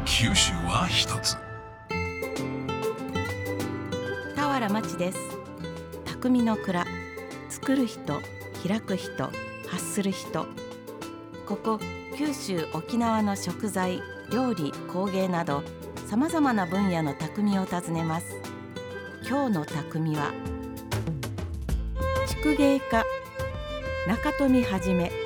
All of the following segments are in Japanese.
九州は一つ。 田原町です。匠の蔵、作る人、開く人、発する人。ここ九州沖縄の食材、料理、工芸などさまざまな分野の匠を訪ねます。今日の匠は竹芸家中富はじめ。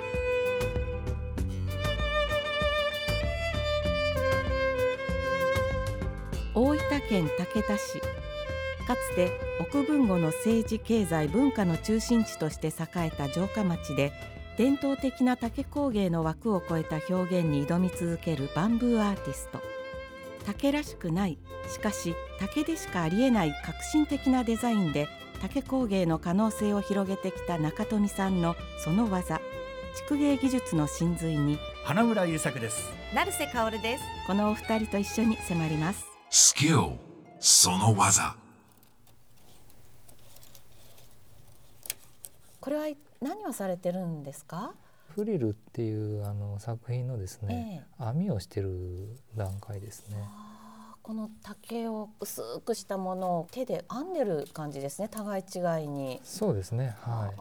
大分県竹田市、かつて奥豊後の政治経済文化の中心地として栄えた城下町で、伝統的な竹工芸の枠を超えた表現に挑み続けるバンブーアーティスト。竹らしくない、しかし竹でしかありえない革新的なデザインで竹工芸の可能性を広げてきた中富さんのその技、竹芸技術の真髄に花村優作です。 成瀬香織です。 このお二人と一緒に迫ります。 スキル、その技。 これは何をされてるんですか？ フリルっていう作品のですね、編みをしてる段階ですね。 この竹を薄くしたものを手で編んでる感じですね、互い違いに。 そうですね、はい。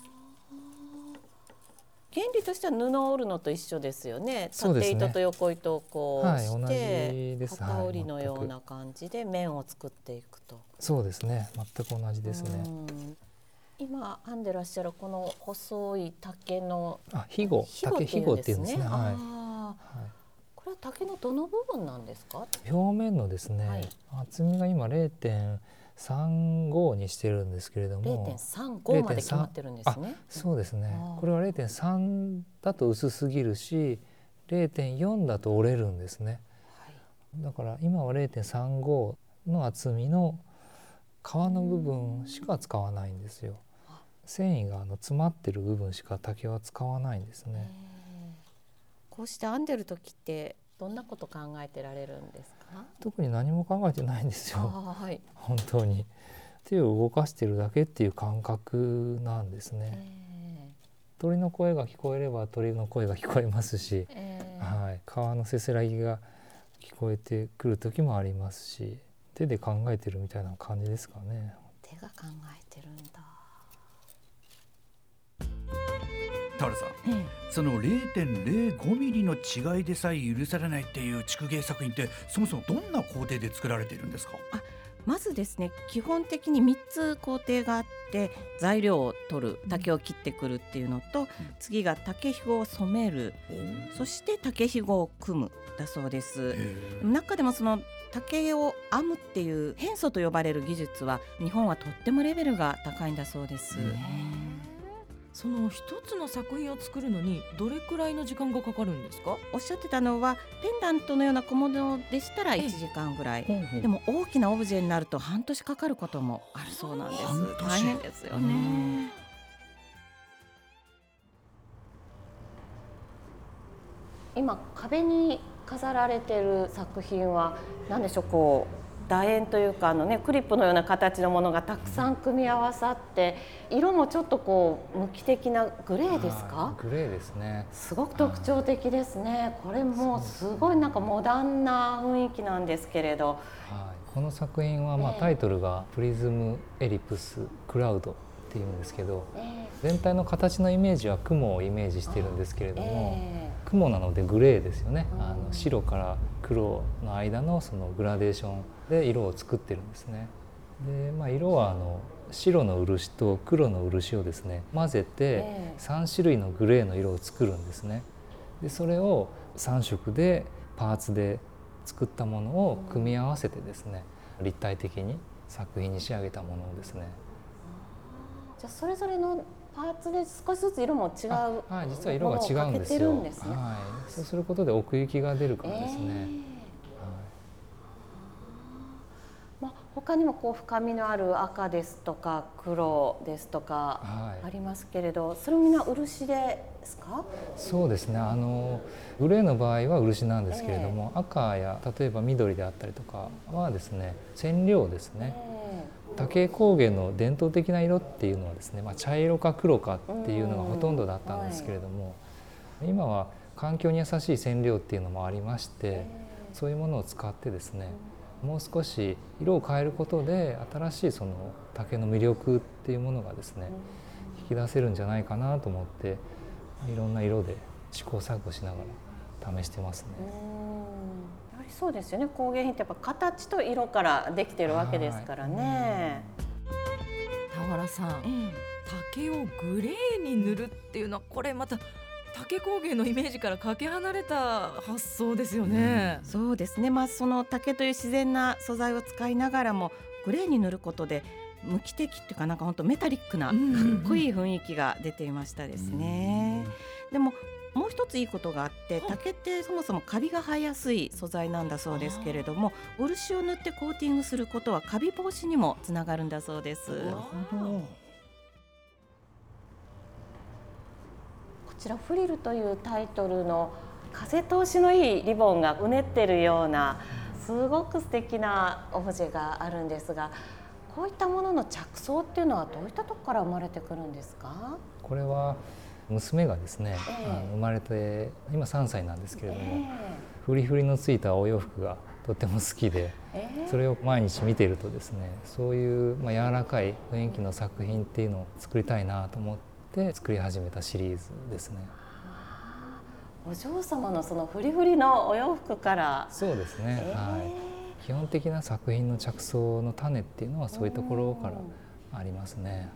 原理としては布を織るのと一緒ですよね。 そうですね、 縦糸と横糸をこうして、 同じです。 機織りのような感じで面を作っていくと。 そうですね、全く同じですね。 今編んでらっしゃるこの細い竹の竹ひごっていうんですね。 これは竹のどの部分なんですか？ 表面のですね、厚みが今 0.35 にしてるんですけれども、 0.35 まで決まってるんですね。 そうですね。これは 0.3 だと薄すぎるし 0.4 だと折れるんですね。だから今は 0.35 の厚みの皮の部分しか使わないんですよ。繊維が詰まってる部分しか竹は使わないんですね。 こうして編んでる時ってどんなこと考えてられるんですか？ 特に何も考えてないんですよ。本当に手を動かしてるだけっていう感覚なんですね。鳥の声が聞こえれば鳥の声が聞こえますし、川のせせらぎが聞こえてくる時もありますし、手で考えてるみたいな感じですかね。 手が考えてるんだ。 田原さん、その 0.05 ミリの違いでさえ許されないっていう竹芸作品ってそもそもどんな工程で作られているんですか？ まずですね、基本的に3つ工程があって、材料を取る、竹を切ってくるっていうのと、次が竹ひごを染める、そして竹ひごを組むだそうです。中でもその竹を編むっていう変素と呼ばれる技術は日本はとってもレベルが高いんだそうです。 その一つの作品を作るのにどれくらいの時間がかかるんですか？ おっしゃってたのはペンダントのような小物でしたら1時間ぐらい、でも大きなオブジェになると半年かかることもあるそうなんです。大変ですよね。今壁に飾られている作品は何でしょう、こう楕円というかクリップのような形のものがたくさん組み合わさって、色もちょっとこう無機的なグレーですか？ グレーですね。 すごく特徴的ですね。これもすごいなんかモダンな雰囲気なんですけれど、 この作品はタイトルがプリズムエリプスクラウドっていうんですけど、全体の形のイメージは雲をイメージしているんですけれども、雲なのでグレーですよね。白から黒の間のそのグラデーションで色を作ってるんですね。で、色は白の漆と黒の漆をですね混ぜて3種類のグレーの色を作るんですね。でそれを3色でパーツで作ったものを組み合わせてですね、立体的に作品に仕上げたものですね。 じゃあそれぞれのパーツで少しずつ色も違う、 実は色が違うんですよ。そうすることで奥行きが出るからですね。 他にもこう深みのある赤ですとか黒ですとかありますけれど、それもみんな漆ですか？ そうですね。グレーの場合は漆なんですけれども、赤や例えば緑であったりとかはですね染料ですね。竹工芸の伝統的な色っていうのはですね、茶色か黒かっていうのがほとんどだったんですけれども、今は環境に優しい染料っていうのもありまして、 そういうものを使ってですね、もう少し色を変えることで新しいその竹の魅力っていうものがですね引き出せるんじゃないかなと思って、いろんな色で試行錯誤しながら試してますね。 やはりそうですよね。工芸品ってやっぱ形と色からできてるわけですからね。 田原さん、竹をグレーに塗るっていうのはこれまた竹工芸のイメージからかけ離れた発想ですよね。 そうですね、その竹という自然な素材を使いながらもグレーに塗ることで無機的っていうか、なんか本当メタリックなかっこいい雰囲気が出ていましたですね。でももう一ついいことがあって、竹ってそもそもカビが生えやすい素材なんだそうですけれども、漆を塗ってコーティングすることはカビ防止にもつながるんだそうです。 こちらフリルというタイトルの風通しのいいリボンがうねってるようなすごく素敵なオブジェがあるんですが、こういったものの着想っていうのはどういったところから生まれてくるんですか？ これは娘がですね、生まれて今3歳なんですけれども、フリフリのついたお洋服がとっても好きで、それを毎日見ているとですね、そういう柔らかい雰囲気の作品っていうのを作りたいなと思って作り始めたシリーズですね。 お嬢様のそのフリフリのお洋服から。 そうですね、基本的な作品の着想の種っていうのはそういうところからありますね。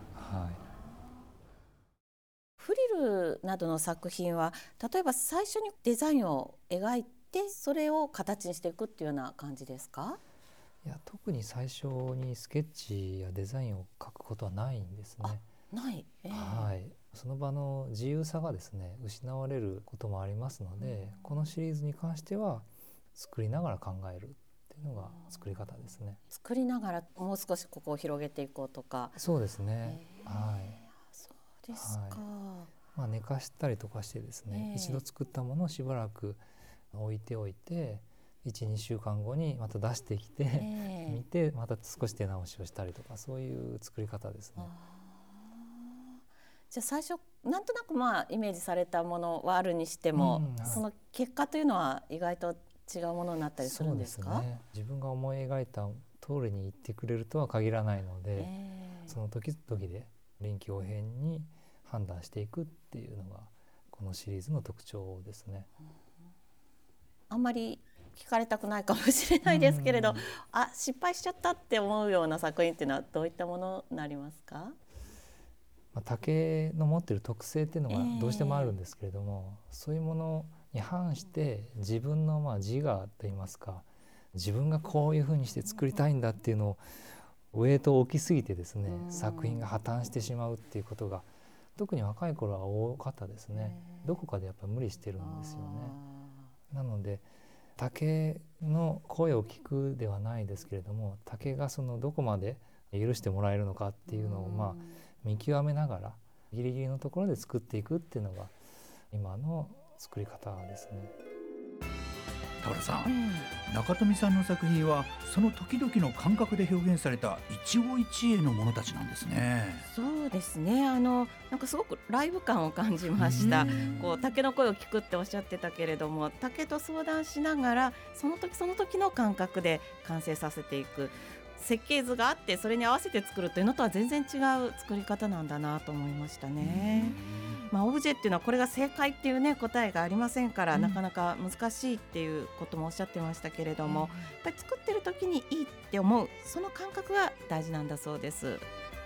フリルなどの作品は例えば最初にデザインを描いてそれを形にしていくっていうような感じですか？ いや、特に最初にスケッチやデザインを描くことはないんですね。 ない、 その場の自由さがですね失われることもありますので、このシリーズに関しては作りながら考えるっていうのが作り方ですね。 作りながらもう少しここを広げていこうとか。 そうですね、 そうですか。 寝かしたりとかしてですね、一度作ったものをしばらく置いておいて 1,2 週間後にまた出してきて、見てまた少し手直しをしたりとか、そういう作り方ですね。 じゃあ最初なんとなくイメージされたものはあるにしても、その結果というのは意外と違うものになったりするんですか？ そうですね、自分が思い描いた通りに言ってくれるとは限らないので、その時々で臨機応変に判断していくっていうのがこのシリーズの特徴ですね。 あんまり聞かれたくないかもしれないですけれど、失敗しちゃったって思うような作品っていうのはどういったものになりますか？ 竹の持っている特性っていうのがどうしてもあるんですけれども、そういうものに反して自分の自我といいますか、自分がこういうふうにして作りたいんだっていうのをウエイトを置きすぎてですね、作品が破綻してしまうっていうことが特に若い頃は多かったですね。どこかでやっぱり無理してるんですよね。なので竹の声を聞くではないですけれども、竹がそのどこまで許してもらえるのかっていうのを見極めながらギリギリのところで作っていくっていうのが今の作り方ですね。 田原さん、中富さんの作品はその時々の感覚で表現された一期一会のものたちなんですね。 そうですね、なんかすごくライブ感を感じました。竹の声を聞くっておっしゃってたけれども、竹と相談しながらその時その時の感覚で完成させていく、設計図があってそれに合わせて作るというのとは全然違う作り方なんだなと思いましたね。オブジェっていうのはこれが正解っていうね答えがありませんから、なかなか難しいっていうこともおっしゃってましたけれども、やっぱり作ってる時にいいって思うその感覚が大事なんだそうです。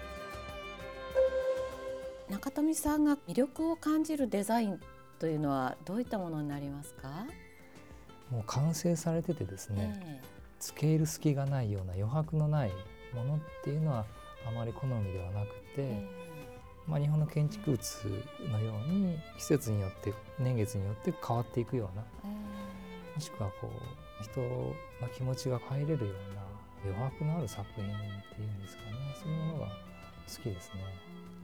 中富さんが魅力を感じるデザインというのはどういったものになりますか？ もう完成されててですね、付け入る隙がないような余白のないものっていうのはあまり好みではなくて、日本の建築物のように季節によって年月によって変わっていくような、もしくは人の気持ちが入れるような余白のある作品っていうんですかね、そういうものが好きですね。